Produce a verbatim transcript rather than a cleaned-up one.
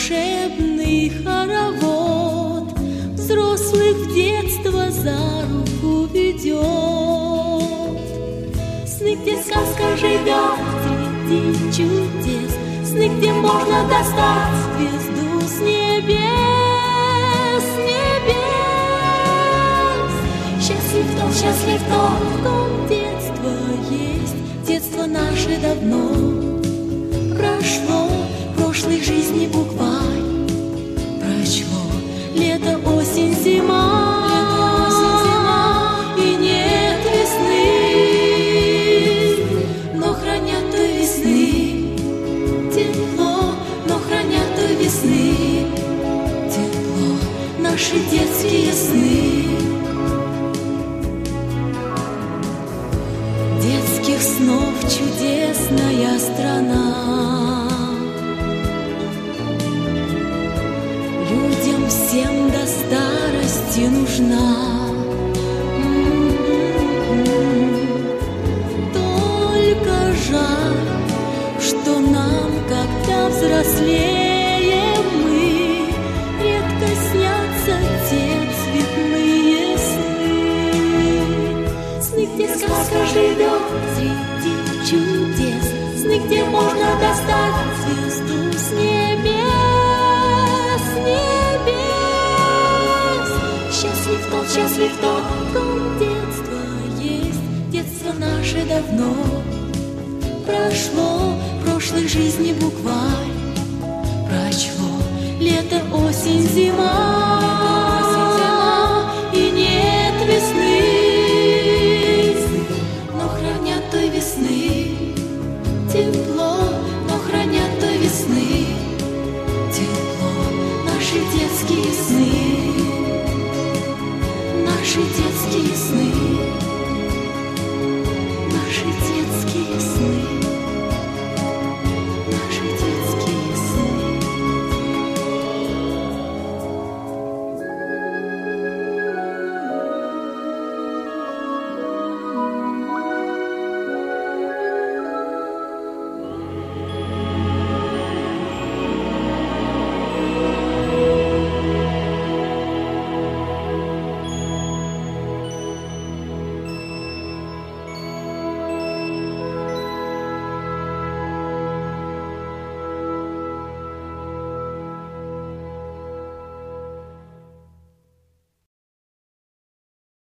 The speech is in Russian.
волшебный хоровод взрослых в детство за руку ведет. Сны, где сказка живет среди чудес, сны, где можно достать звезду с небес, с небес. Счастлив тот, счастлив тот, в ком детство есть. Детство наше давно прошло, прошлой жизни букварь прочло. Лето, осень, зима, лето, осень, зима, и нет весны, но хранят той весны тепло, но хранят той весны тепло наши детские сны. Детских снов чудесная страна, людям всем до старости нужна. Только жаль, что нам, когда взрослеем мы, редко снятся те цветные сны. Сны, где сказка живет среди чудес, сны, где можно достать звезду с небес, с небес. Счастлив тот, счастлив тот, в ком детство есть. Детство наше давно прошло, прошлой жизни букварь прочло. Лето, осень, зима,